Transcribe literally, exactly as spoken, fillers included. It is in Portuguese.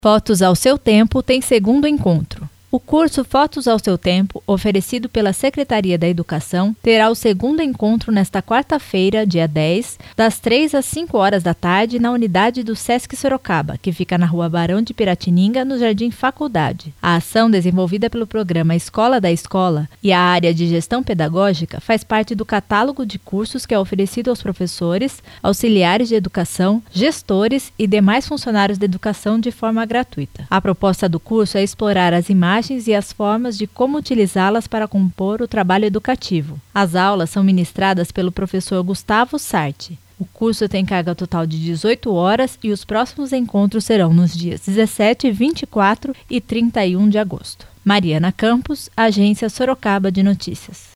Fotos ao seu tempo tem segundo encontro. O curso Fotos ao seu tempo, oferecido pela Secretaria da Educação, terá o segundo encontro nesta quarta-feira, dia dez, das três às cinco horas da tarde, na unidade do Sesc Sorocaba, que fica na Rua Barão de Piratininga, no Jardim Faculdade. A ação, desenvolvida pelo programa Escola da Escola e a área de gestão pedagógica, faz parte do catálogo de cursos que é oferecido aos professores, auxiliares de educação, gestores e demais funcionários da educação de forma gratuita. A proposta do curso é explorar as imagens e as formas de como utilizá-las para compor o trabalho educativo. As aulas são ministradas pelo professor Gustavo Sarti. O curso tem carga total de dezoito horas e os próximos encontros serão nos dias dezessete, vinte e quatro e trinta e um de agosto. Mariana Campos, Agência Sorocaba de Notícias.